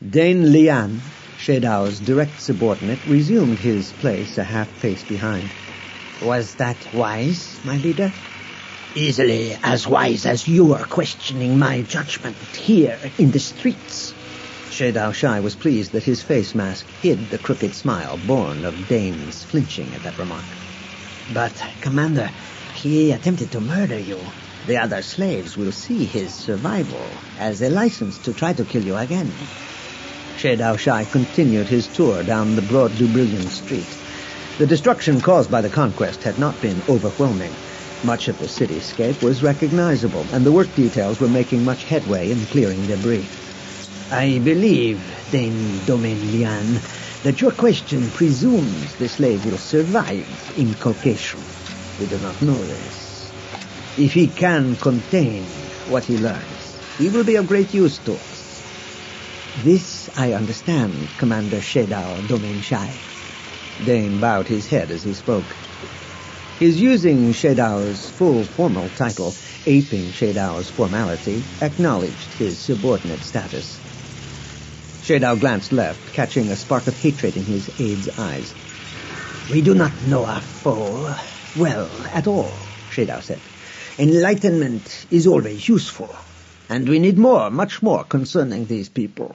Dane Lian, Sheidao's direct subordinate, resumed his place a half-pace behind. Was that wise, my leader? Easily as wise as you are questioning my judgment here in the streets. Sheidao Shai was pleased that his face mask hid the crooked smile born of Dane's flinching at that remark. But, Commander, he attempted to murder you. The other slaves will see his survival as a license to try to kill you again. Sheidao Shai continued his tour down the broad Dubrilian street. The destruction caused by the conquest had not been overwhelming. Much of the cityscape was recognizable, and the work details were making much headway in clearing debris. I believe, Dane Domain Lian, that your question presumes the slave will survive inculcation. We do not know this. If he can contain what he learns, he will be of great use to us. This I understand, Commander Sheidao Domain Shai. Dane bowed his head as he spoke. His using Sheidao's full formal title, aping Sheidao's formality, acknowledged his subordinate status. Sheidao glanced left, catching a spark of hatred in his aide's eyes. We do not know our foe well at all, Sheidao said. Enlightenment is always useful, and we need more, much more, concerning these people.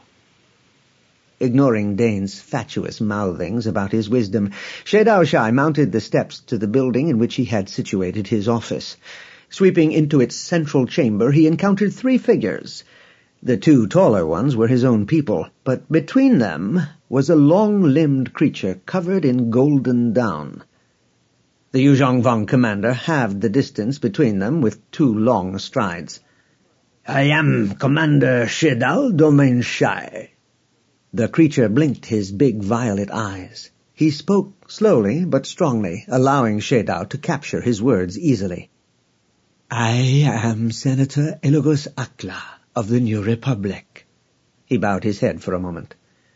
Ignoring Dane's fatuous mouthings about his wisdom, Sheidao Shai mounted the steps to the building in which he had situated his office. Sweeping into its central chamber, he encountered 3 figures. The 2 taller ones were his own people, but between them was a long-limbed creature covered in golden down. The Yuzhongvang commander halved the distance between them with 2 long strides. I am Commander Sheidao Domain Shai. The creature blinked his big violet eyes. He spoke slowly but strongly, allowing Sheidao to capture his words easily. I am Senator Elagos Akla of the New Republic. He bowed his head for a moment.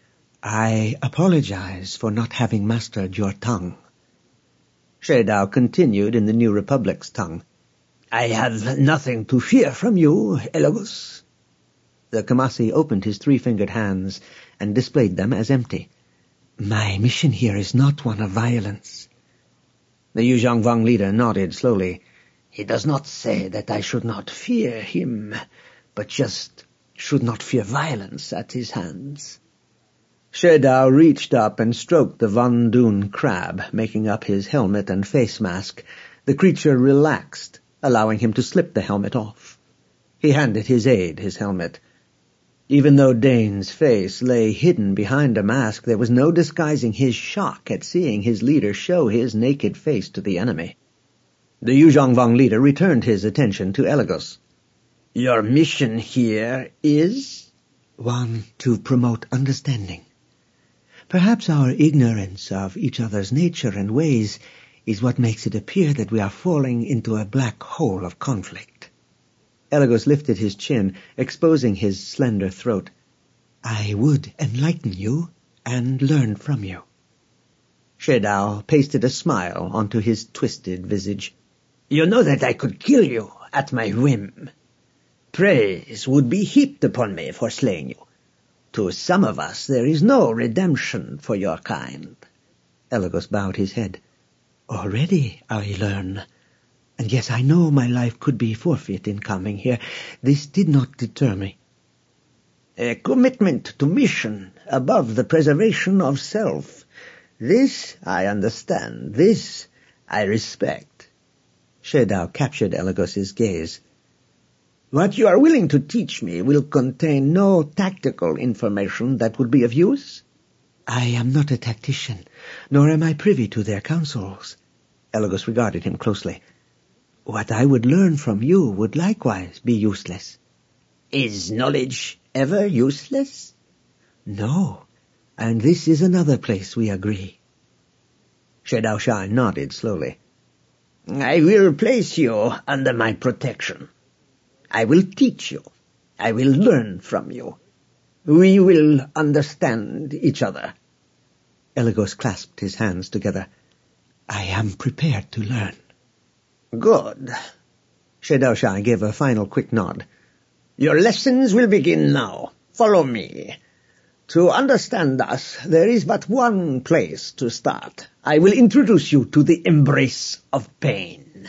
I apologize for not having mastered your tongue. Sheidao continued in the New Republic's tongue. I have nothing to fear from you, Elagos. The Kamasi opened his 3-fingered hands and displayed them as empty. My mission here is not one of violence. The Yuzhongvang leader nodded slowly. He does not say that I should not fear him, but just should not fear violence at his hands. Sheidao reached up and stroked the Von Dun crab, making up his helmet and face mask. The creature relaxed, allowing him to slip the helmet off. He handed his aide his helmet. Even though Dane's face lay hidden behind a mask, there was no disguising his shock at seeing his leader show his naked face to the enemy. The Yuzhongvang leader returned his attention to Elagos. Your mission here is? One to promote understanding. Perhaps our ignorance of each other's nature and ways is what makes it appear that we are falling into a black hole of conflict. Elagos lifted his chin, exposing his slender throat. I would enlighten you and learn from you. Sheidao pasted a smile onto his twisted visage. You know that I could kill you at my whim. Praise would be heaped upon me for slaying you. To some of us there is no redemption for your kind. Elagos bowed his head. Already I learn. And yes, I know my life could be forfeit in coming here. This did not deter me. A commitment to mission above the preservation of self. This I understand. This I respect. Sheidao captured Elagos's gaze. What you are willing to teach me will contain no tactical information that would be of use? I am not a tactician, nor am I privy to their counsels. Elagos regarded him closely. What I would learn from you would likewise be useless. Is knowledge ever useless? No, and this is another place we agree. Sheidao Shai nodded slowly. I will place you under my protection. I will teach you. I will learn from you. We will understand each other. Elagos clasped his hands together. I am prepared to learn. Good. Sheidao Shai gave a final quick nod. Your lessons will begin now. Follow me. To understand us, there is but one place to start. I will introduce you to the embrace of pain.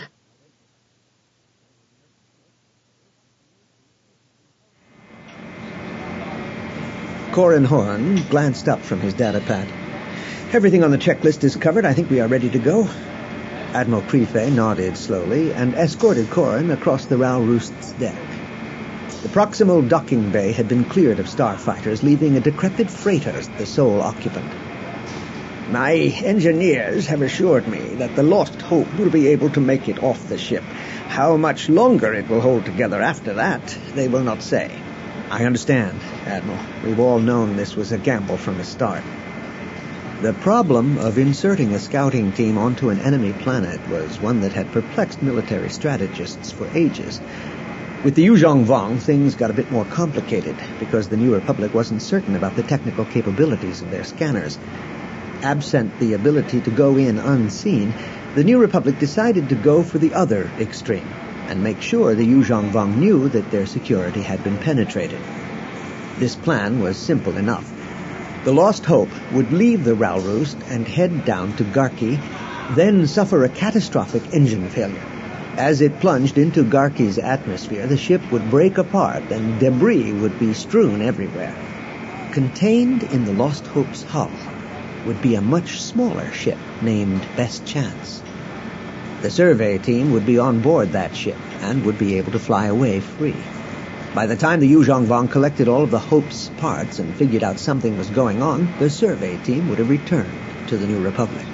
Corin Horn glanced up from his datapad. Everything on the checklist is covered. I think we are ready to go. Admiral Creefey nodded slowly and escorted Corin across the Ral Roost's deck. The proximal docking bay had been cleared of starfighters, leaving a decrepit freighter as the sole occupant. My engineers have assured me that the Lost Hope will be able to make it off the ship. How much longer it will hold together after that, they will not say. I understand, Admiral. We've all known this was a gamble from the start. The problem of inserting a scouting team onto an enemy planet was one that had perplexed military strategists for ages. With the Yuzhong Vong, things got a bit more complicated because the New Republic wasn't certain about the technical capabilities of their scanners. Absent the ability to go in unseen, the New Republic decided to go for the other extreme and make sure the Yuzhong Vong knew that their security had been penetrated. This plan was simple enough. The Lost Hope would leave the Ral Roost and head down to Garki, then suffer a catastrophic engine failure. As it plunged into Garki's atmosphere, the ship would break apart and debris would be strewn everywhere. Contained in the Lost Hope's hull would be a much smaller ship named Best Chance. The survey team would be on board that ship and would be able to fly away free. By the time the Yuzhong Vong collected all of the Hope's parts and figured out something was going on, the survey team would have returned to the New Republic.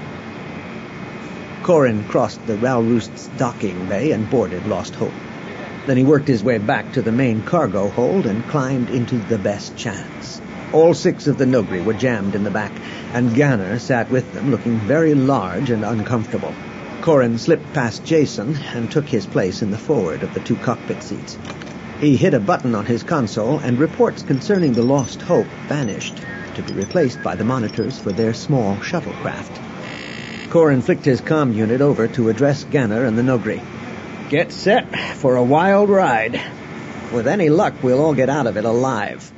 Corin crossed the Ral Roost's docking bay and boarded Lost Hope. Then he worked his way back to the main cargo hold and climbed into the Best Chance. All 6 of the Nogri were jammed in the back, and Ganner sat with them, looking very large and uncomfortable. Corin slipped past Jason and took his place in the forward of the 2 cockpit seats. He hit a button on his console, and reports concerning the Lost Hope vanished, to be replaced by the monitors for their small shuttlecraft. Corin flicked his comm unit over to address Ganner and the Nogri. Get set for a wild ride. With any luck, we'll all get out of it alive.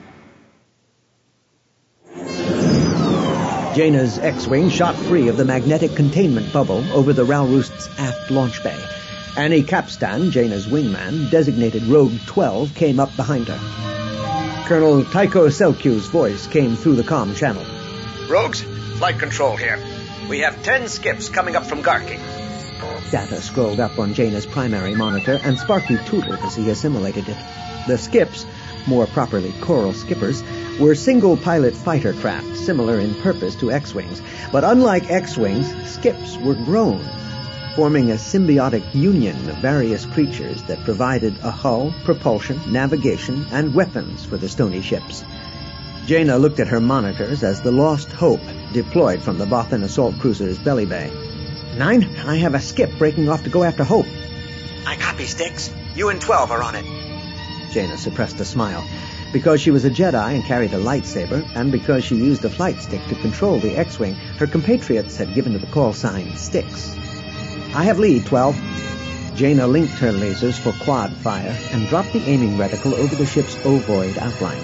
Jaina's X-Wing shot free of the magnetic containment bubble over the Ral Roost's aft launch bay. Annie Capstan, Jaina's wingman, designated Rogue 12, came up behind her. Colonel Tycho Selku's voice came through the comm channel. Rogues, flight control here. We have 10 skips coming up from Garki. Data scrolled up on Jaina's primary monitor, and Sparky tootled as he assimilated it. The skips, more properly Coral Skippers, were single-pilot fighter craft, similar in purpose to X-Wings. But unlike X-Wings, skips were grown, forming a symbiotic union of various creatures that provided a hull, propulsion, navigation, and weapons for the stony ships. Jaina looked at her monitors as the Lost Hope deployed from the Bothan assault cruiser's belly bay. 9, I have a skip breaking off to go after Hope. I copy, Sticks. You and 12 are on it. Jaina suppressed a smile. Because she was a Jedi and carried a lightsaber, and because she used a flight stick to control the X-Wing, her compatriots had given her the call sign Sticks. I have lead, 12. Jaina linked her lasers for quad fire and dropped the aiming reticle over the ship's ovoid outline.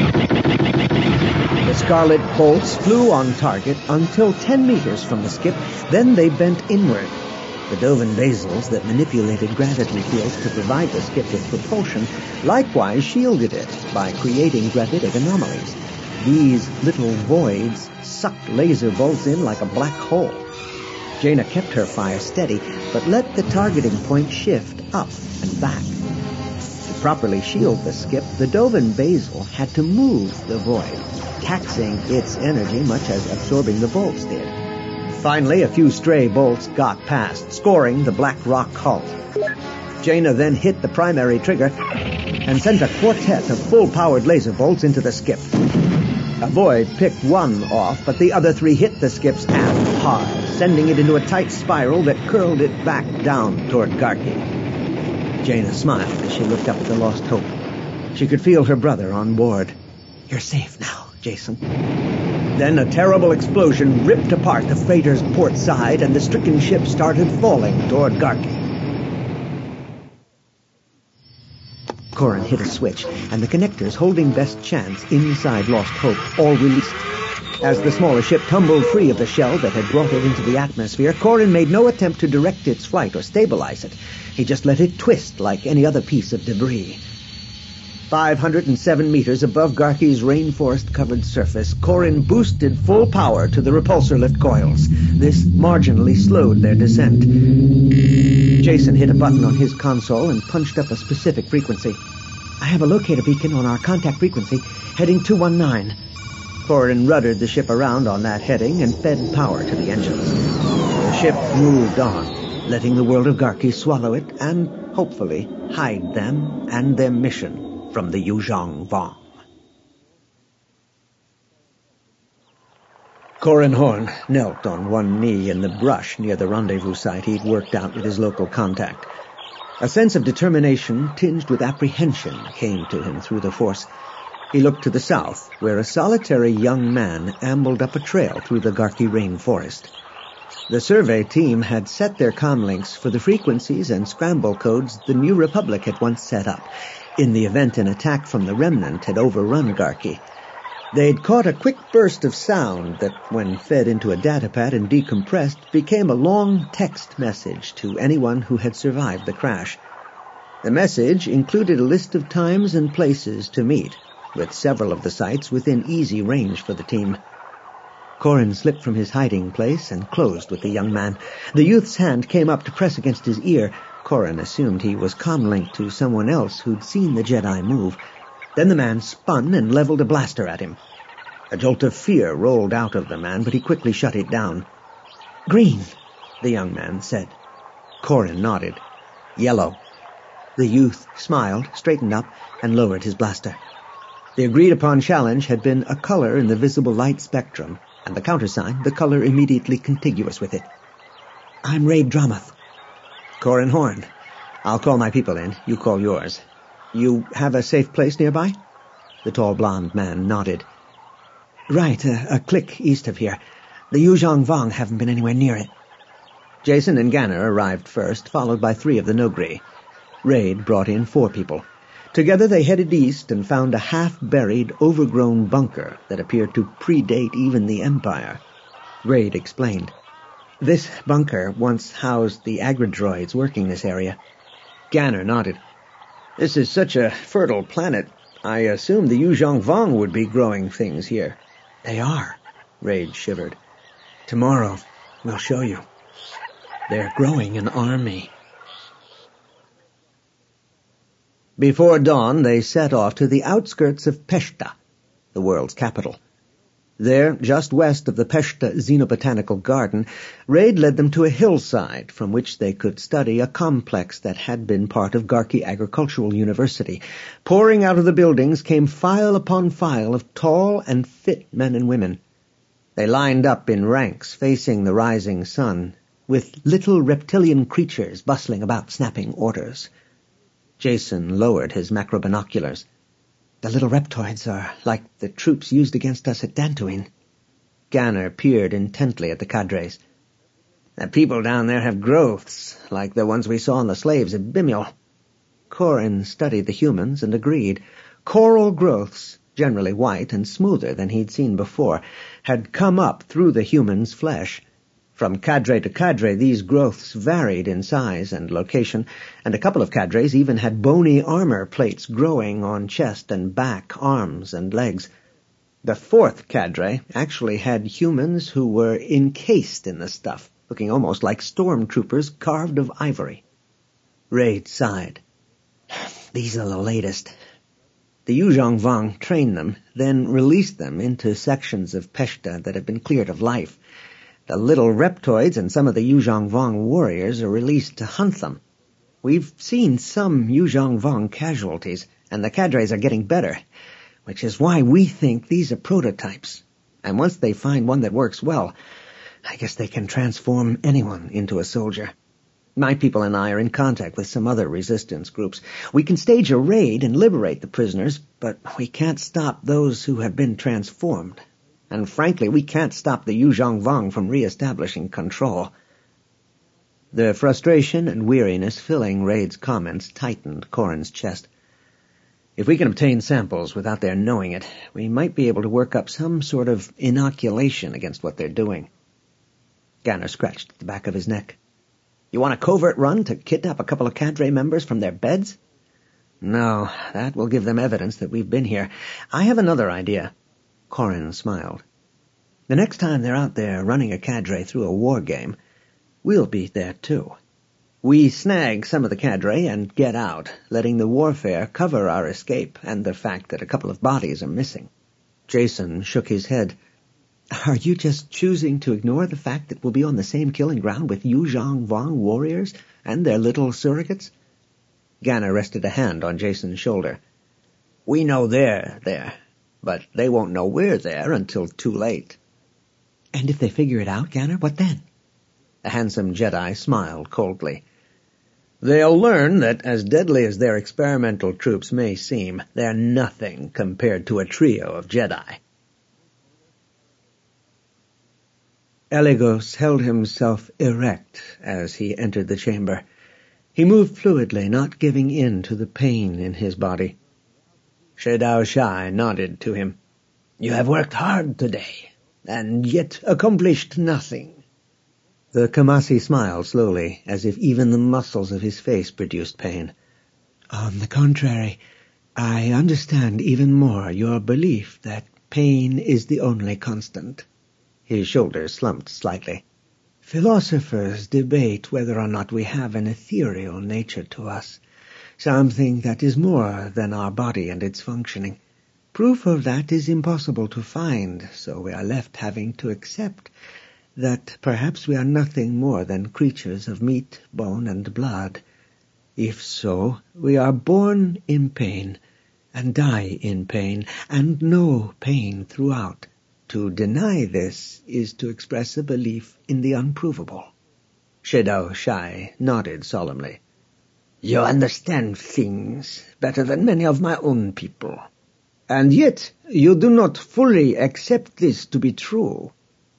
The scarlet bolts flew on target until 10 meters from the skip, then they bent inward. The Dovin basils that manipulated gravity fields to provide the skip with propulsion likewise shielded it by creating gravitic anomalies. These little voids sucked laser bolts in like a black hole. Jaina kept her fire steady, but let the targeting point shift up and back. To properly shield the skip, the Dovin basil had to move the void, taxing its energy much as absorbing the bolts did. Finally, a few stray bolts got past, scoring the black rock hull. Jaina then hit the primary trigger and sent a quartet of full-powered laser bolts into the skip. A void picked one off, but the other 3 hit the skip's aft hard, sending it into a tight spiral that curled it back down toward Garki. Jaina smiled as she looked up at the Lost Hope. She could feel her brother on board. You're safe now, Jason. Then a terrible explosion ripped apart the freighter's port side, and the stricken ship started falling toward Garki. Corin hit a switch, and the connectors holding Best Chance inside Lost Hope all released. As the smaller ship tumbled free of the shell that had brought it into the atmosphere, Corin made no attempt to direct its flight or stabilize it. He just let it twist like any other piece of debris. 507 meters above Garky's rainforest-covered surface, Corin boosted full power to the repulsor lift coils. This marginally slowed their descent. Jason hit a button on his console and punched up a specific frequency. I have a locator beacon on our contact frequency, heading 219. Corin ruddered the ship around on that heading and fed power to the engines. The ship moved on, letting the world of Garky swallow it and, hopefully, hide them and their mission from the Yuzhong Vong. Corin Horn knelt on one knee in the brush near the rendezvous site he'd worked out with his local contact. A sense of determination tinged with apprehension came to him through the force. He looked to the south, where a solitary young man ambled up a trail through the Garky rainforest. The survey team had set their comlinks for the frequencies and scramble codes the New Republic had once set up, in the event an attack from the Remnant had overrun Garky. They'd caught a quick burst of sound that, when fed into a datapad and decompressed, became a long text message to anyone who had survived the crash. The message included a list of times and places to meet, with several of the sites within easy range for the team. Corin slipped from his hiding place and closed with the young man. The youth's hand came up to press against his ear. Corin assumed he was comlinked to someone else who'd seen the Jedi move. Then the man spun and leveled a blaster at him. A jolt of fear rolled out of the man, but he quickly shut it down. "Green," the young man said. Corin nodded. "Yellow." The youth smiled, straightened up, and lowered his blaster. The agreed-upon challenge had been a color in the visible light spectrum, and the countersign, the color immediately contiguous with it. "I'm Raid Dromoth." "Corin Horn. I'll call my people in. You call yours. You have a safe place nearby?" The tall blond man nodded. "Right, a click east of here. The Yuzhong Vong haven't been anywhere near it." Jason and Ganner arrived first, followed by 3 of the Noghri. Raid brought in 4 people. Together they headed east and found a half-buried, overgrown bunker that appeared to predate even the Empire. Raid explained. "This bunker once housed the agridroids working this area." Ganner nodded. "This is such a fertile planet. I assumed the Yuzhong Vong would be growing things here." "They are," Raid shivered. "Tomorrow, we'll show you. They're growing an army." Before dawn, they set off to the outskirts of Peshta, the world's capital. There, just west of the Peshta Xenobotanical Garden, Raid led them to a hillside from which they could study a complex that had been part of Garky Agricultural University. Pouring out of the buildings came file upon file of tall and fit men and women. They lined up in ranks facing the rising sun, with little reptilian creatures bustling about snapping orders. Jason lowered his macrobinoculars. "The little reptoids are like the troops used against us at Dantooine." Ganner peered intently at the cadres. "The people down there have growths, like the ones we saw on the slaves at Bimyol." Corin studied the humans and agreed. Coral growths, generally white and smoother than he'd seen before, had come up through the human's flesh. From cadre to cadre, these growths varied in size and location, and a couple of cadres even had bony armor plates growing on chest and back, arms and legs. The 4th cadre actually had humans who were encased in the stuff, looking almost like stormtroopers carved of ivory. Raid sighed. "These are the latest." The Yuzhong Vong trained them, then released them into sections of Peshta that had been cleared of life. The little reptoids and some of the Yuzhong Vong warriors are released to hunt them. We've seen some Yuzhong Vong casualties, and the cadres are getting better, which is why we think these are prototypes. And once they find one that works well, I guess they can transform anyone into a soldier. My people and I are in contact with some other resistance groups. We can stage a raid and liberate the prisoners, but we can't stop those who have been transformed. And frankly, we can't stop the Yuzhong Vong from re-establishing control." The frustration and weariness filling Raid's comments tightened Corin's chest. If we can obtain samples without their knowing it, we might be able to work up some sort of inoculation against what they're doing. Ganner scratched at the back of his neck. You want a covert run to kidnap a couple of cadre members from their beds? No, that will give them evidence that we've been here. I have another idea. Corin smiled. The next time they're out there running a cadre through a war game, we'll be there too. We snag some of the cadre and get out, letting the warfare cover our escape and the fact that a couple of bodies are missing. Jason shook his head. Are you just choosing to ignore the fact that we'll be on the same killing ground with Yuzhong Vong warriors and their little surrogates? Ganner rested a hand on Jason's shoulder. We know they're there, but they won't know we're there until too late. And if they figure it out, Ganner, what then? The handsome Jedi smiled coldly. They'll learn that, as deadly as their experimental troops may seem, they're nothing compared to a trio of Jedi. Elegos held himself erect as he entered the chamber. He moved fluidly, not giving in to the pain in his body. Shedao Shai nodded to him. You have worked hard today, and yet accomplished nothing. The Kamasi smiled slowly, as if even the muscles of his face produced pain. On the contrary, I understand even more your belief that pain is the only constant. His shoulders slumped slightly. Philosophers debate whether or not we have an ethereal nature to us, something that is more than our body and its functioning. Proof of that is impossible to find, so we are left having to accept that perhaps we are nothing more than creatures of meat, bone, and blood. If so, we are born in pain, and die in pain, and know pain throughout. To deny this is to express a belief in the unprovable. Shedao Shai nodded solemnly. You understand things better than many of my own people. And yet you do not fully accept this to be true.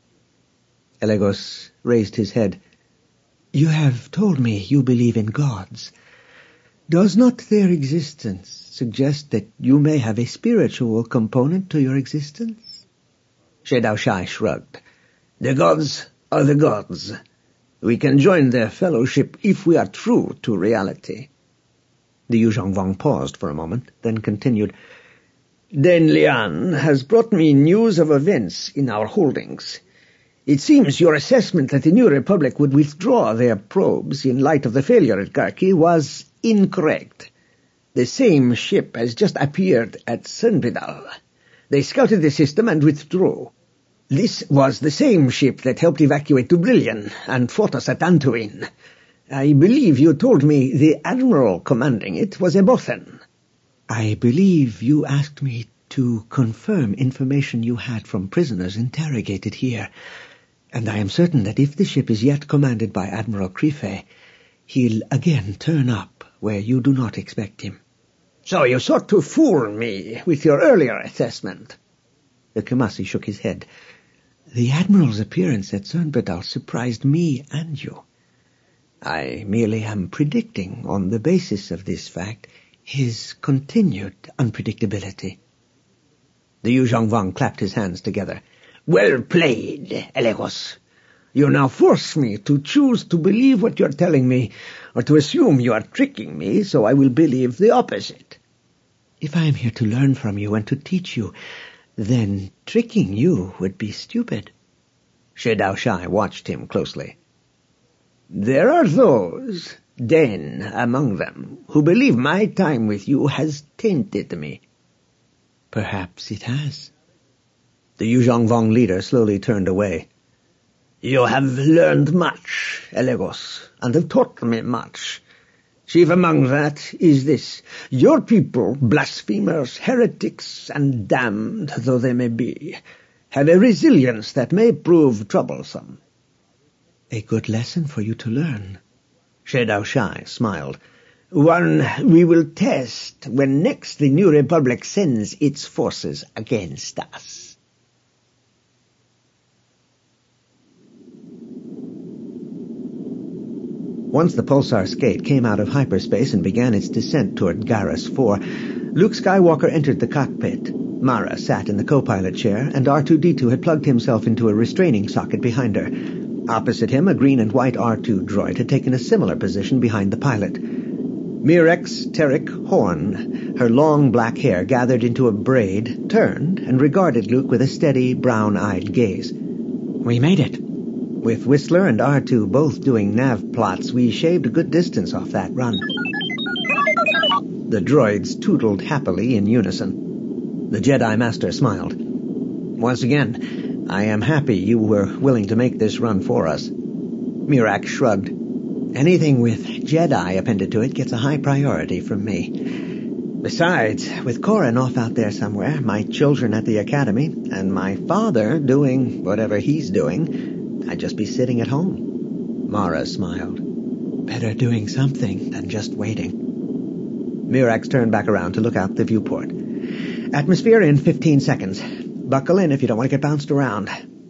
Elegos raised his head. You have told me you believe in gods. Does not their existence suggest that you may have a spiritual component to your existence? Shedao Shai shrugged. The gods are the gods. We can join their fellowship if we are true to reality. The Yuzhong Vong paused for a moment, then continued. Den Lian has brought me news of events in our holdings. It seems your assessment that the New Republic would withdraw their probes in light of the failure at Garki was incorrect. The same ship has just appeared at Cernbidal. They scouted the system and withdrew. This was the same ship that helped evacuate Dubrillion and fought us at Antuin. I believe you told me the admiral commanding it was a Bothan. I believe you asked me to confirm information you had from prisoners interrogated here, and I am certain that if the ship is yet commanded by Admiral Krife, he'll again turn up where you do not expect him. So you sought to fool me with your earlier assessment. The Kamasi shook his head. The Admiral's appearance at Cernbidal surprised me and you. I merely am predicting, on the basis of this fact, his continued unpredictability. The Yuzhong Vong clapped his hands together. Well played, Elegos. You now force me to choose to believe what you're telling me, or to assume you are tricking me, so I will believe the opposite. If I am here to learn from you and to teach you, then tricking you would be stupid. Shedao Shai watched him closely. There are those, Den among them, who believe my time with you has tainted me. Perhaps it has. The Yuzhong Vong leader slowly turned away. You have learned much, Elegos, and have taught me much. Chief among that is this. Your people, blasphemers, heretics, and damned though they may be, have a resilience that may prove troublesome. A good lesson for you to learn. Shedao Shai smiled. One we will test when next the New Republic sends its forces against us. Once the Pulsar skate came out of hyperspace and began its descent toward Garrus 4, Luke Skywalker entered the cockpit. Mara sat in the co-pilot chair, and R2-D2 had plugged himself into a restraining socket behind her. Opposite him, a green and white R2 droid had taken a similar position behind the pilot. Mirex Terek Horn, her long black hair gathered into a braid, turned and regarded Luke with a steady, brown-eyed gaze. We made it. With Whistler and R2 both doing nav plots, we shaved a good distance off that run. The droids tootled happily in unison. The Jedi Master smiled. Once again, I am happy you were willing to make this run for us. Mirak shrugged. Anything with Jedi appended to it gets a high priority from me. Besides, with Corran off out there somewhere, my children at the academy, and my father doing whatever he's doing, I'd just be sitting at home. Mara smiled. Better doing something than just waiting. Mirax turned back around to look out the viewport. Atmosphere in 15 seconds. Buckle in if you don't want to get bounced around.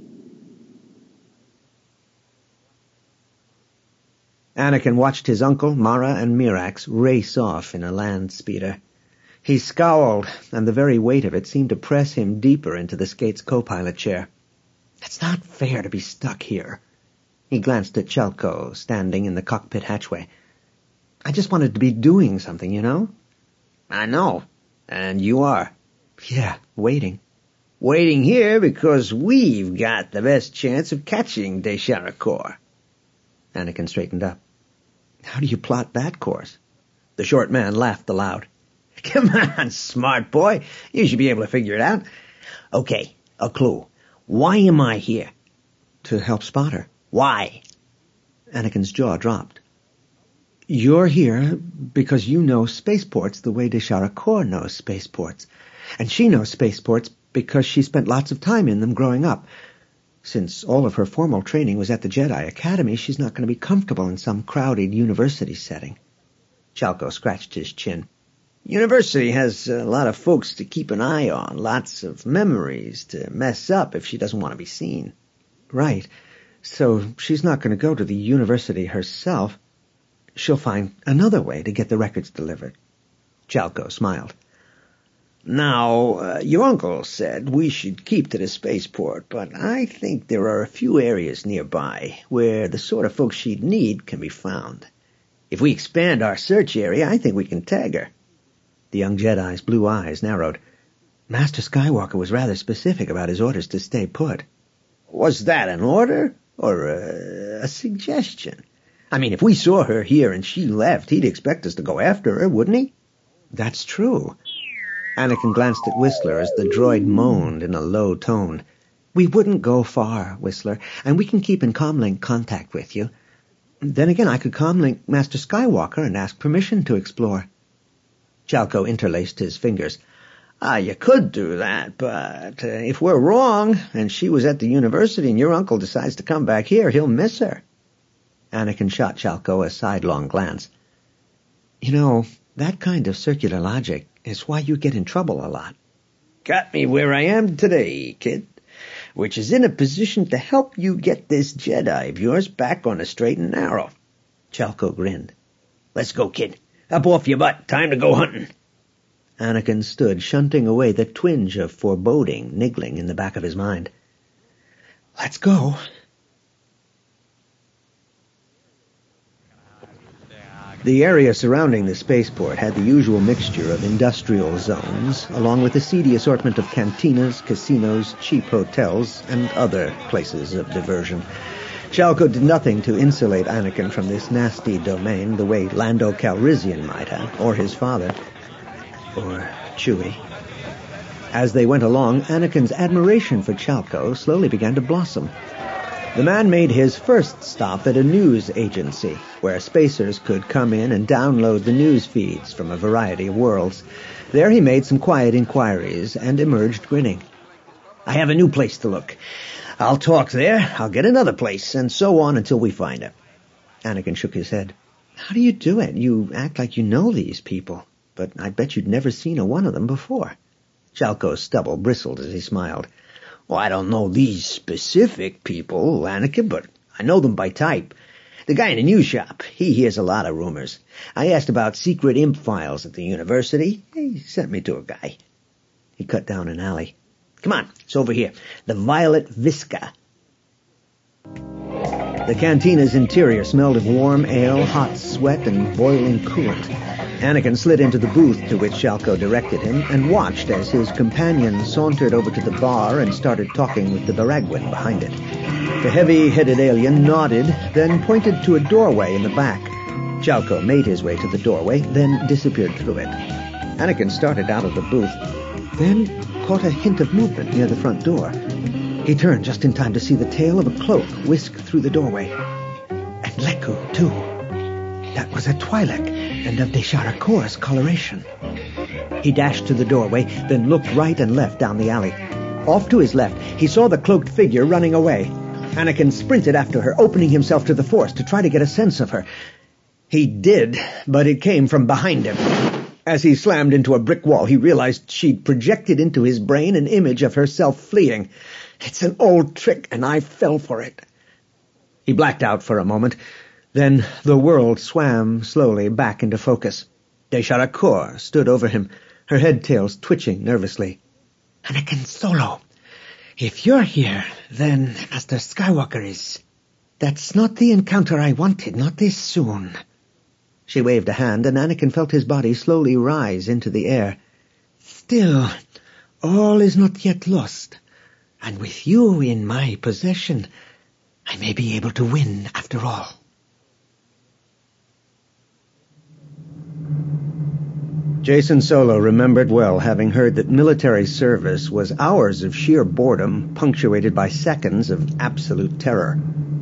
Anakin watched his uncle, Mara, and Mirax race off in a land speeder. He scowled, and the very weight of it seemed to press him deeper into the Skate's co-pilot chair. It's not fair to be stuck here. He glanced at Chalco, standing in the cockpit hatchway. I just wanted to be doing something, you know? I know. And you are. Yeah, waiting. Waiting here because we've got the best chance of catching Deshara Kor. Anakin straightened up. How do you plot that course? The short man laughed aloud. Come on, smart boy. You should be able to figure it out. Okay, a clue. Why am I here? To help spot her. Why? Anakin's jaw dropped. You're here because you know spaceports the way Deshara Kor knows spaceports. And she knows spaceports because she spent lots of time in them growing up. Since all of her formal training was at the Jedi Academy, she's not going to be comfortable in some crowded university setting. Chalco scratched his chin. University has a lot of folks to keep an eye on, lots of memories to mess up if she doesn't want to be seen. Right. So she's not going to go to the university herself. She'll find another way to get the records delivered. Chalco smiled. Now, your uncle said we should keep to the spaceport, but I think there are a few areas nearby where the sort of folks she'd need can be found. If we expand our search area, I think we can tag her. The young Jedi's blue eyes narrowed. Master Skywalker was rather specific about his orders to stay put. Was that an order or a suggestion? I mean, if we saw her here and she left, he'd expect us to go after her, wouldn't he? That's true. Anakin glanced at Whistler as the droid moaned in a low tone. We wouldn't go far, Whistler, and we can keep in comlink contact with you. Then again, I could comlink Master Skywalker and ask permission to explore. Chalco interlaced his fingers. You could do that, but if we're wrong, and she was at the university and your uncle decides to come back here, he'll miss her. Anakin shot Chalco a sidelong glance. You know, that kind of circular logic is why you get in trouble a lot. Got me where I am today, kid, which is in a position to help you get this Jedi of yours back on a straight and narrow. Chalco grinned. Let's go, kid. Up off your butt. Time to go hunting. Anakin stood, shunting away the twinge of foreboding niggling in the back of his mind. Let's go. The area surrounding the spaceport had the usual mixture of industrial zones, along with a seedy assortment of cantinas, casinos, cheap hotels, and other places of diversion. Chalco did nothing to insulate Anakin from this nasty domain the way Lando Calrissian might have, or his father, or Chewie. As they went along, Anakin's admiration for Chalco slowly began to blossom. The man made his first stop at a news agency, where spacers could come in and download the news feeds from a variety of worlds. There he made some quiet inquiries and emerged grinning. I have a new place to look. I'll talk there, I'll get another place, and so on until we find her. Anakin shook his head. How do you do it? You act like you know these people, but I bet you'd never seen a one of them before. Chalco's stubble bristled as he smiled. Well, I don't know these specific people, Anakin, but I know them by type. The guy in the news shop, he hears a lot of rumors. I asked about secret imp files at the university. He sent me to a guy. He cut down an alley. Come on, it's over here. The Violet Visca. The cantina's interior smelled of warm ale, hot sweat, and boiling coolant. Anakin slid into the booth to which Shalko directed him and watched as his companion sauntered over to the bar and started talking with the Baragwin behind it. The heavy-headed alien nodded, then pointed to a doorway in the back. Shalko made his way to the doorway, then disappeared through it. Anakin started out of the booth, then caught a hint of movement near the front door. He turned just in time to see the tail of a cloak whisk through the doorway. And Leku, too. That was a Twi'lek, and of Deshara Kor's coloration. He dashed to the doorway, then looked right and left down the alley. Off to his left, he saw the cloaked figure running away. Anakin sprinted after her, opening himself to the Force to try to get a sense of her. He did, but it came from behind him. As he slammed into a brick wall, he realized she'd projected into his brain an image of herself fleeing. It's an old trick, and I fell for it. He blacked out for a moment. Then the world swam slowly back into focus. Deshara Kor stood over him, her head-tails twitching nervously. Anakin Solo, if you're here, then Master Skywalker is. That's not the encounter I wanted, not this soon. She waved a hand, and Anakin felt his body slowly rise into the air. Still, all is not yet lost. And with you in my possession, I may be able to win after all. Jacen Solo remembered well having heard that military service was hours of sheer boredom, punctuated by seconds of absolute terror.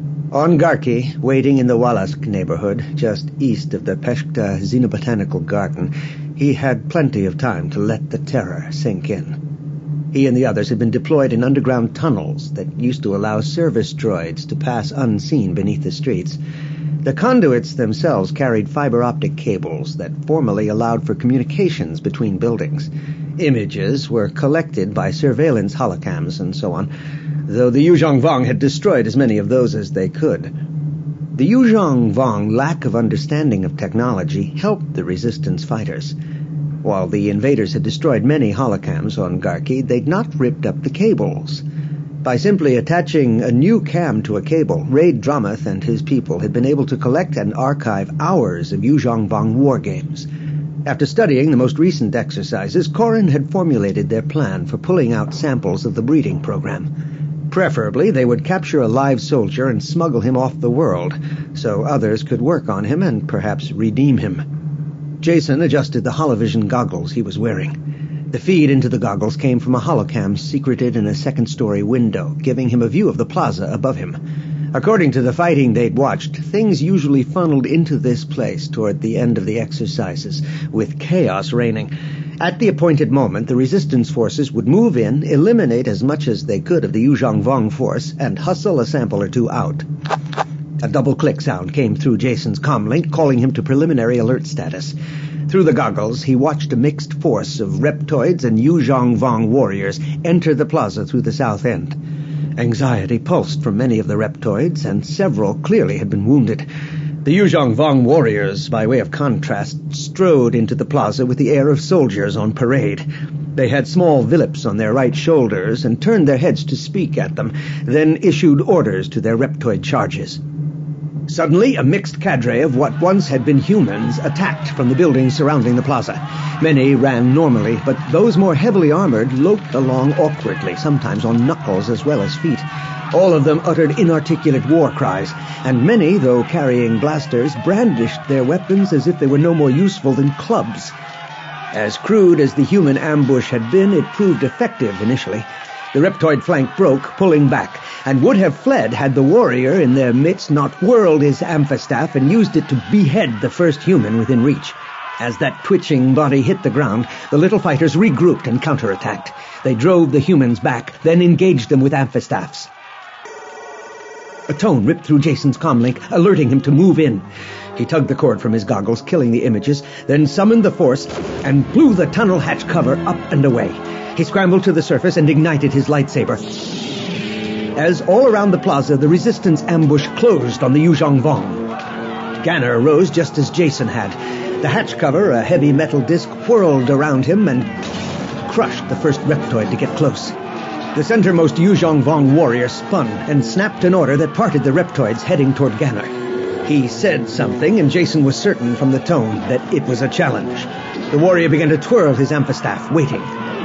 On Garki, waiting in the Walask neighborhood, just east of the Peshkta Xenobotanical Garden, he had plenty of time to let the terror sink in. He and the others had been deployed in underground tunnels that used to allow service droids to pass unseen beneath the streets. The conduits themselves carried fiber-optic cables that formally allowed for communications between buildings. Images were collected by surveillance holocams and so on, though the Yuuzhan Vong had destroyed as many of those as they could. The Yuuzhan Vong lack of understanding of technology helped the Resistance fighters. While the invaders had destroyed many holocams on Garki, they'd not ripped up the cables. By simply attaching a new cam to a cable, Raid Dromoth and his people had been able to collect and archive hours of Yuuzhan Vong war games. After studying the most recent exercises, Corran had formulated their plan for pulling out samples of the breeding program. Preferably, they would capture a live soldier and smuggle him off the world, so others could work on him and perhaps redeem him. Jacen adjusted the holovision goggles he was wearing. The feed into the goggles came from a holocam secreted in a second-story window, giving him a view of the plaza above him. According to the fighting they'd watched, things usually funneled into this place toward the end of the exercises, with chaos reigning. At the appointed moment, the Resistance forces would move in, eliminate as much as they could of the Yuuzhan Vong force, and hustle a sample or two out. A double-click sound came through Jacen's comlink, calling him to preliminary alert status. Through the goggles, he watched a mixed force of Reptoids and Yuuzhan Vong warriors enter the plaza through the south end. Anxiety pulsed from many of the Reptoids, and several clearly had been wounded. The Yuuzhan Vong warriors, by way of contrast, strode into the plaza with the air of soldiers on parade. They had small villips on their right shoulders and turned their heads to speak at them, then issued orders to their Reptoid charges. Suddenly, a mixed cadre of what once had been humans attacked from the buildings surrounding the plaza. Many ran normally, but those more heavily armored loped along awkwardly, sometimes on knuckles as well as feet. All of them uttered inarticulate war cries, and many, though carrying blasters, brandished their weapons as if they were no more useful than clubs. As crude as the human ambush had been, it proved effective initially. The Reptoid flank broke, pulling back, and would have fled had the warrior in their midst not whirled his amphistaff and used it to behead the first human within reach. As that twitching body hit the ground, the little fighters regrouped and counterattacked. They drove the humans back, then engaged them with amphistaffs. A tone ripped through Jacen's comlink, alerting him to move in. He tugged the cord from his goggles, killing the images, then summoned the Force and blew the tunnel hatch cover up and away. He scrambled to the surface and ignited his lightsaber. As all around the plaza, the Resistance ambush closed on the Yuuzhan Vong. Ganner rose just as Jason had. The hatch cover, a heavy metal disc, whirled around him and crushed the first reptoid to get close. The centermost Yuzhong Vong warrior spun and snapped an order that parted the reptoids heading toward Ganner. He said something, and Jason was certain from the tone that it was a challenge. The warrior began to twirl his amphistaff, waiting.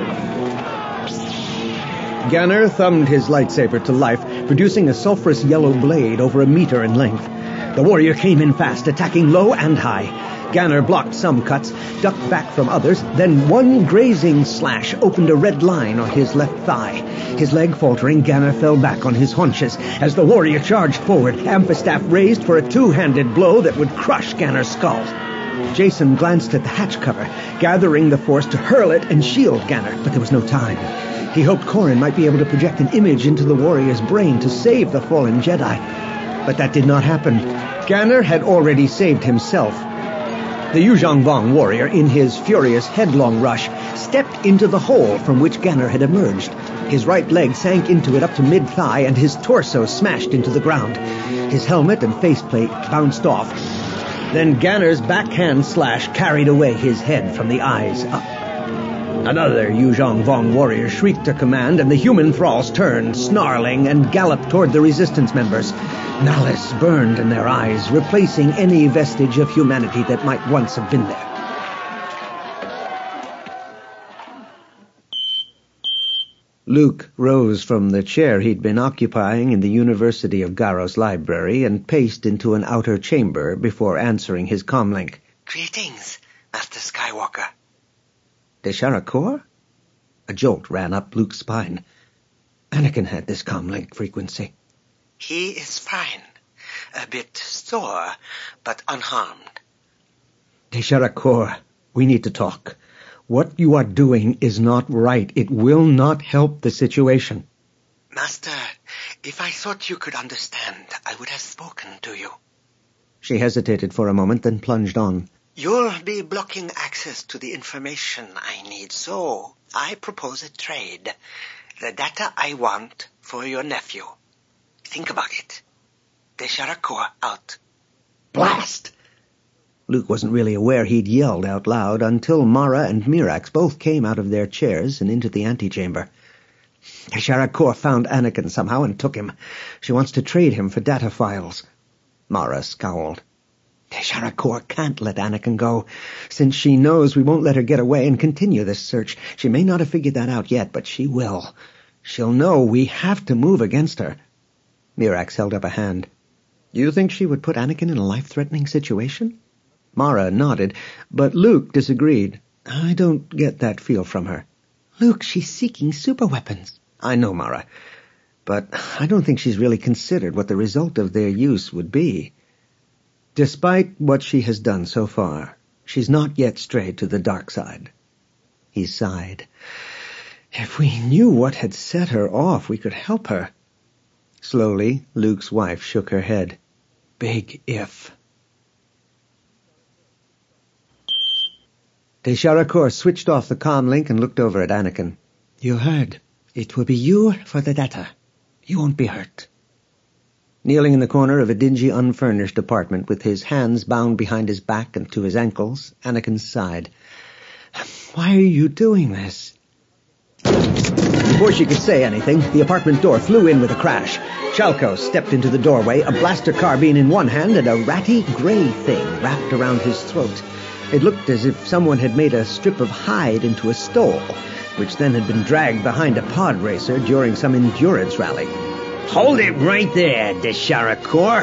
Ganner thumbed his lightsaber to life, producing a sulphurous yellow blade over a meter in length. The warrior came in fast, attacking low and high. Ganner blocked some cuts, ducked back from others, then one grazing slash opened a red line on his left thigh. His leg faltering, Ganner fell back on his haunches. As the warrior charged forward, amphistaff raised for a two-handed blow that would crush Ganner's skull. Jason glanced at the hatch cover, gathering the force to hurl it and shield Ganner, but there was no time. He hoped Corrin might be able to project an image into the warrior's brain to save the fallen Jedi. But that did not happen. Ganner had already saved himself. The Yuzhong Vong warrior, in his furious headlong rush, stepped into the hole from which Ganner had emerged. His right leg sank into it up to mid-thigh, and his torso smashed into the ground. His helmet and faceplate bounced off. Then Ganner's backhand slash carried away his head from the eyes up. Another Yuzhong Vong warrior shrieked a command, and the human thralls turned, snarling, and galloped toward the resistance members. Malice burned in their eyes, replacing any vestige of humanity that might once have been there. Luke rose from the chair he'd been occupying in the University of Garros library and paced into an outer chamber before answering his comlink. Greetings, Master Skywalker. Deshara Kor? A jolt ran up Luke's spine. Anakin had this comlink frequency. He is fine. A bit sore, but unharmed. Deshara Kor, we need to talk. What you are doing is not right. It will not help the situation. Master, if I thought you could understand, I would have spoken to you. She hesitated for a moment, then plunged on. You'll be blocking access to the information I need, so I propose a trade. The data I want for your nephew. Think about it. Deshara Kor out. Blast! Luke wasn't really aware he'd yelled out loud until Mara and Mirax both came out of their chairs and into the antechamber. Deshara Kor found Anakin somehow and took him. She wants to trade him for data files. Mara scowled. Deshara Kor can't let Anakin go. Since she knows we won't let her get away and continue this search, she may not have figured that out yet, but she will. She'll know we have to move against her. Mirax held up a hand. You think she would put Anakin in a life-threatening situation? Mara nodded, but Luke disagreed. I don't get that feel from her. Luke, she's seeking superweapons. I know, Mara, but I don't think she's really considered what the result of their use would be. Despite what she has done so far, she's not yet strayed to the dark side. He sighed. If we knew what had set her off, we could help her. Slowly, Luke's wife shook her head. Big if. Deshara Kor switched off the comm link and looked over at Anakin. You heard. It will be you for the data. You won't be hurt. Kneeling in the corner of a dingy, unfurnished apartment with his hands bound behind his back and to his ankles, Anakin sighed. Why are you doing this? Before she could say anything, the apartment door flew in with a crash. Chalco stepped into the doorway, a blaster carbine in one hand and a ratty gray thing wrapped around his throat. It looked as if someone had made a strip of hide into a stole, which then had been dragged behind a pod racer during some endurance rally. Hold it right there, Deshara Kor.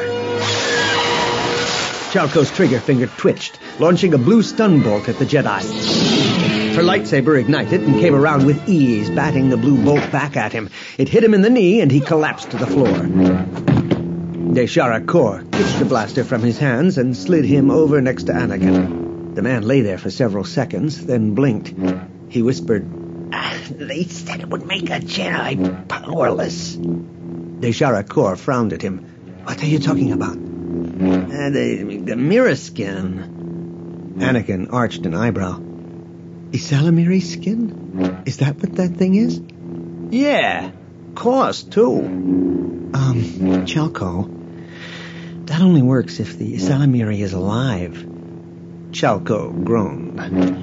Chalco's trigger finger twitched, launching a blue stun bolt at the Jedi. Her lightsaber ignited and came around with ease, batting the blue bolt back at him. It hit him in the knee, and he collapsed to the floor. Deshara Kor kicked the blaster from his hands and slid him over next to Anakin. The man lay there for several seconds, then blinked. He whispered, They said it would make a Jedi powerless. Deshara Kor frowned at him. What are you talking about? The mirror skin. Anakin arched an eyebrow. Isalamiri skin? Is that what that thing is? Yeah, course, too. Chalco, That only works if the ysalamiri is alive. Chalco groaned.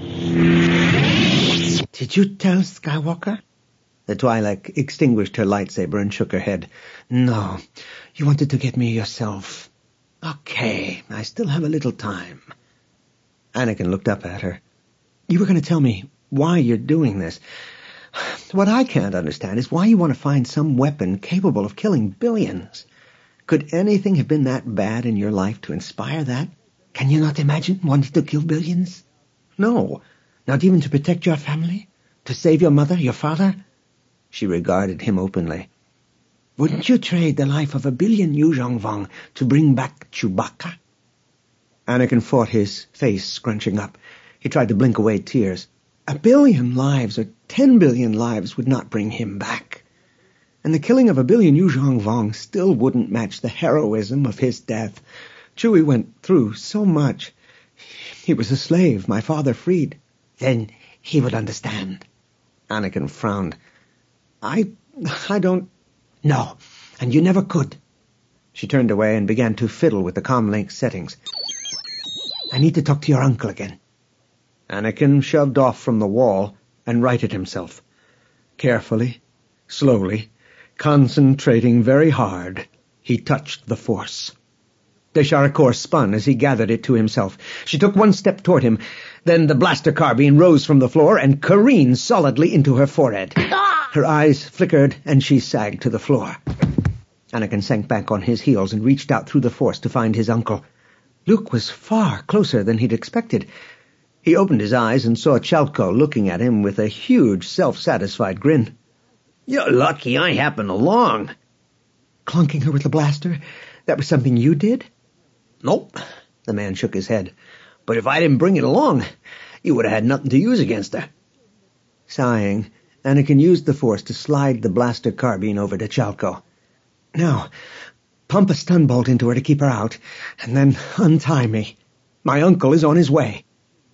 Did you tell Skywalker? The Twi'lek extinguished her lightsaber and shook her head. No, you wanted to get me yourself. Okay, I still have a little time. Anakin looked up at her. You were going to tell me why you're doing this. What I can't understand is why you want to find some weapon capable of killing billions. Could anything have been that bad in your life to inspire that? Can you not imagine wanting to kill billions? No, not even to protect your family? To save your mother, your father? She regarded him openly. Wouldn't you trade the life of 1 billion Yuuzhan Vong to bring back Chewbacca? Anakin fought, his face scrunching up. He tried to blink away tears. 1 billion lives or 10 billion lives would not bring him back. And the killing of 1 billion Yuuzhan Vong still wouldn't match the heroism of his death. Chewie went through so much. He was a slave my father freed. Then he would understand. Anakin frowned. I don't... No, and you never could. She turned away and began to fiddle with the comlink settings. I need to talk to your uncle again. Anakin shoved off from the wall and righted himself. Carefully, slowly, concentrating very hard, he touched the Force. Deshara Kor spun as he gathered it to himself. She took one step toward him. Then the blaster carbine rose from the floor and careened solidly into her forehead. Her eyes flickered and she sagged to the floor. Anakin sank back on his heels and reached out through the Force to find his uncle. Luke was far closer than he'd expected. He opened his eyes and saw Chalco looking at him with a huge, self-satisfied grin. You're lucky I happened along. Clunking her with the blaster? That was something you did? Nope, the man shook his head. But if I didn't bring it along, you would have had nothing to use against her. Sighing, Anakin used the Force to slide the blaster carbine over to Chalco. Now, pump a stun bolt into her to keep her out, and then untie me. My uncle is on his way.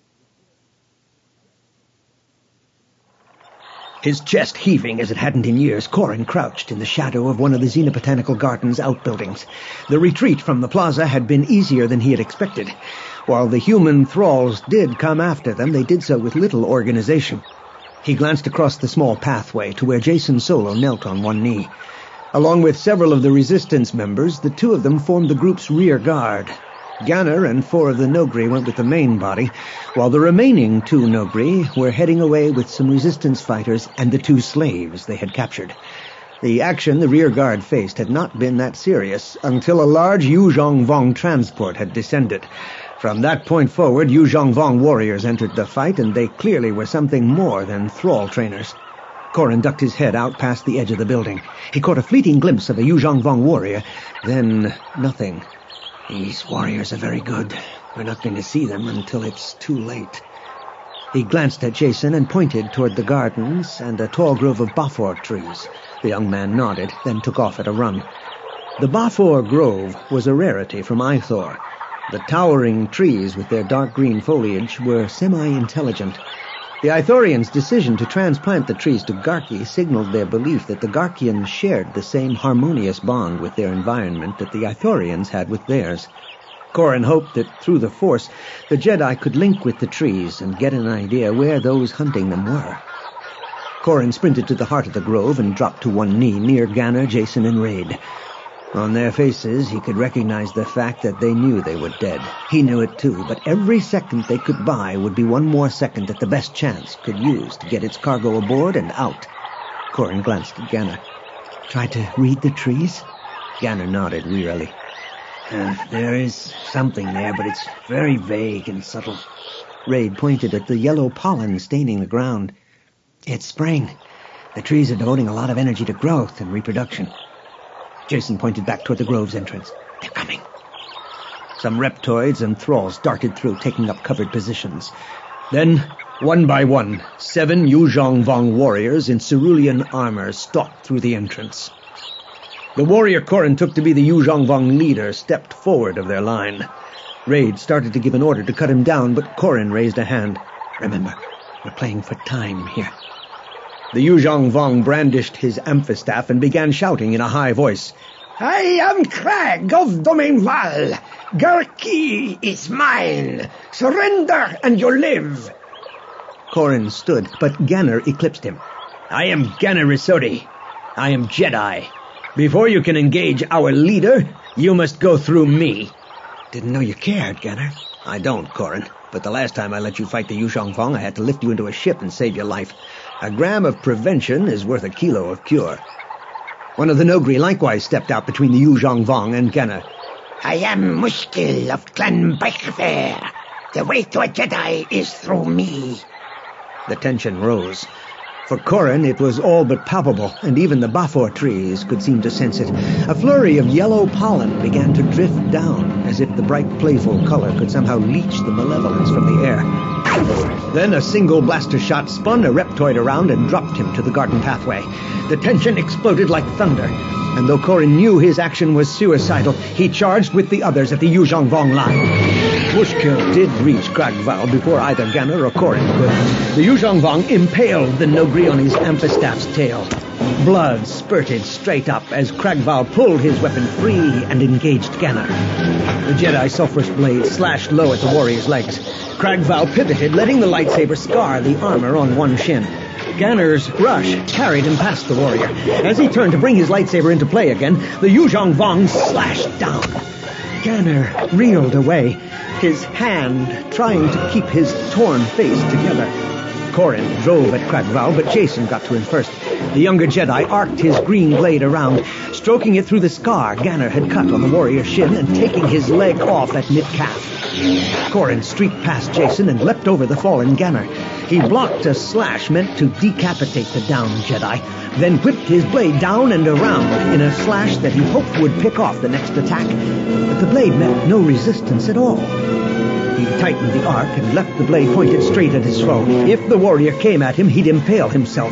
His chest heaving as it hadn't in years, Corran crouched in the shadow of one of the Xenobotanical Gardens outbuildings. The retreat from the plaza had been easier than he had expected. While the human thralls did come after them, they did so with little organization. He glanced across the small pathway to where Jacen Solo knelt on one knee. Along with several of the Resistance members, the two of them formed the group's rear guard. Ganner and 4 of the Nogri went with the main body, while the remaining 2 Nogri were heading away with some Resistance fighters and the 2 slaves they had captured. The action the rear guard faced had not been that serious until a large Yuuzhan Vong transport had descended. From that point forward, Yuuzhan Vong warriors entered the fight, and they clearly were something more than thrall trainers. Corran ducked his head out past the edge of the building. He caught a fleeting glimpse of a Yuuzhan Vong warrior, then nothing. These warriors are very good. We're not going to see them until it's too late. He glanced at Jacen and pointed toward the gardens and a tall grove of Bafor trees. The young man nodded, then took off at a run. The Bafor Grove was a rarity from Ithor. The towering trees with their dark green foliage were semi-intelligent. The Ithorians' decision to transplant the trees to Garki signaled their belief that the Garkians shared the same harmonious bond with their environment that the Ithorians had with theirs. Corran hoped that through the Force, the Jedi could link with the trees and get an idea where those hunting them were. Corran sprinted to the heart of the grove and dropped to one knee near Ganner, Jacen, and Raid. On their faces, he could recognize the fact that they knew they were dead. He knew it too, but every second they could buy would be one more second that the best chance could use to get its cargo aboard and out. Corran glanced at Ganner. Try to read the trees? Ganner nodded wearily. There is something there, but it's very vague and subtle. Raid pointed at the yellow pollen staining the ground. It's spring. The trees are devoting a lot of energy to growth and reproduction. Jacen pointed back toward the grove's entrance. They're coming. Some reptoids and thralls darted through, taking up covered positions. Then, one by one, 7 Yuuzhan Vong warriors in cerulean armor stalked through the entrance. The warrior Corran took to be the Yuuzhan Vong leader stepped forward of their line. Raid started to give an order to cut him down, but Corran raised a hand. Remember, we're playing for time here. The Yuuzhan Vong brandished his amphistaff and began shouting in a high voice. I am Crag of Domainval. Garki is mine. Surrender and you live. Corrin stood, but Ganner eclipsed him. I am Ganner Risodi. I am Jedi. Before you can engage our leader, you must go through me. Didn't know you cared, Ganner. I don't, Corrin. But the last time I let you fight the Yuuzhan Vong, I had to lift you into a ship and save your life. A gram of prevention is worth a kilo of cure. One of the Nogri likewise stepped out between the Yuuzhan Vong and Ganner. I am Mushkil of Clan Bikefair. The way to a Jedi is through me. The tension rose. For Corrin, it was all but palpable, and even the Bafor trees could seem to sense it. A flurry of yellow pollen began to drift down, as if the bright, playful color could somehow leach the malevolence from the air. Then a single blaster shot spun a reptoid around and dropped him to the garden pathway. The tension exploded like thunder, and though Corrin knew his action was suicidal, he charged with the others at the Yuuzhan Vong line. Mushkil did reach Kragval before either Ganner or Corrin could. The Yuuzhan Vong impaled the Nogri on his amphistaff's tail. Blood spurted straight up as Kragval pulled his weapon free and engaged Ganner. The Jedi sulphurous blade slashed low at the warrior's legs. Kragval pivoted, letting the lightsaber scar the armor on one shin. Ganner's rush carried him past the warrior. As he turned to bring his lightsaber into play again, the Yuuzhan Vong slashed down. Ganner reeled away, his hand trying to keep his torn face together. Corrin drove at Kragval, but Jacen got to him first. The younger Jedi arced his green blade around, stroking it through the scar Ganner had cut on the warrior's shin and taking his leg off at mid-calf. Corrin streaked past Jacen and leapt over the fallen Ganner. He blocked a slash meant to decapitate the downed Jedi, then whipped his blade down and around in a slash that he hoped would pick off the next attack. But the blade met no resistance at all. He tightened the arc and left the blade pointed straight at his foe. If the warrior came at him, he'd impale himself.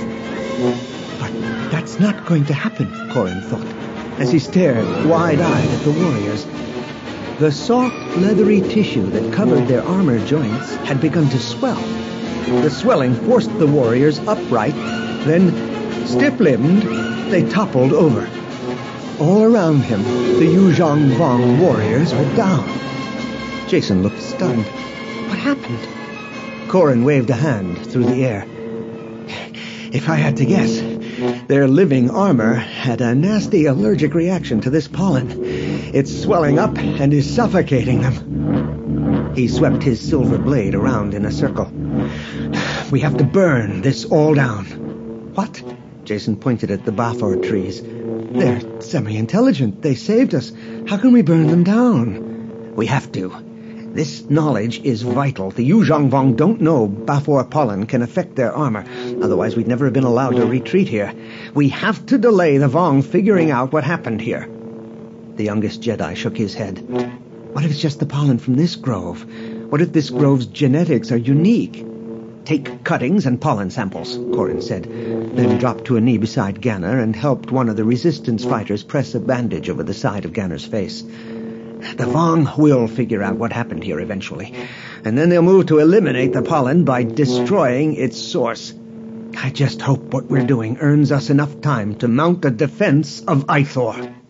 But that's not going to happen, Corrin thought, as he stared wide-eyed at the warriors. The soft, leathery tissue that covered their armor joints had begun to swell. The swelling forced the warriors upright, then, stiff-limbed, they toppled over. All around him, the Yuuzhan Vong warriors were down. Jacen looked stunned. What happened? Corrin waved a hand through the air. If I had to guess, their living armor had a nasty allergic reaction to this pollen. It's swelling up and is suffocating them. He swept his silver blade around in a circle. We have to burn this all down. What? Jacen pointed at the Bafor trees. They're semi-intelligent. They saved us. How can we burn them down? We have to. This knowledge is vital. The Yuuzhan Vong don't know Bafor pollen can affect their armor. Otherwise, we'd never have been allowed to retreat here. We have to delay the Vong figuring out what happened here. The youngest Jedi shook his head. What if it's just the pollen from this grove? What if this grove's genetics are unique? Take cuttings and pollen samples, Corrin said, then dropped to a knee beside Ganner and helped one of the resistance fighters press a bandage over the side of Ganner's face. The Vong will figure out what happened here eventually, and then they'll move to eliminate the pollen by destroying its source. I just hope what we're doing earns us enough time to mount a defense of Ithor.